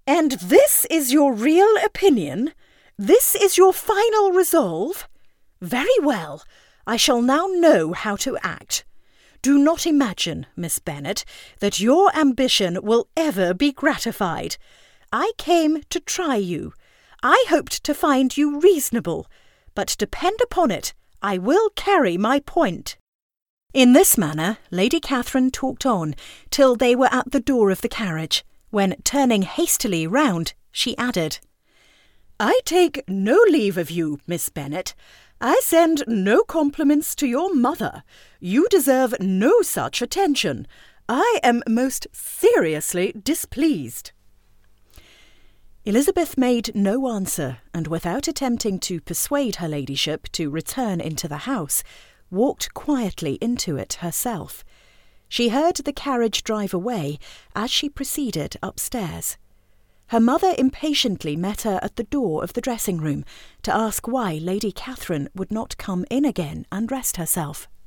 "And this is your real opinion? This is your final resolve? Very well, I shall now know how to act. Do not imagine, Miss Bennet, that your ambition will ever be gratified. I came to try you. I hoped to find you reasonable, but depend upon it, I will carry my point." In this manner, Lady Catherine talked on till they were at the door of the carriage, when, turning hastily round, she added, "I take no leave of you, Miss Bennet. I send no compliments to your mother. You deserve no such attention. I am most seriously displeased." Elizabeth made no answer, and without attempting to persuade her ladyship to return into the house, walked quietly into it herself. She heard the carriage drive away as she proceeded upstairs. Her mother impatiently met her at the door of the dressing-room to ask why Lady Catherine would not come in again and rest herself.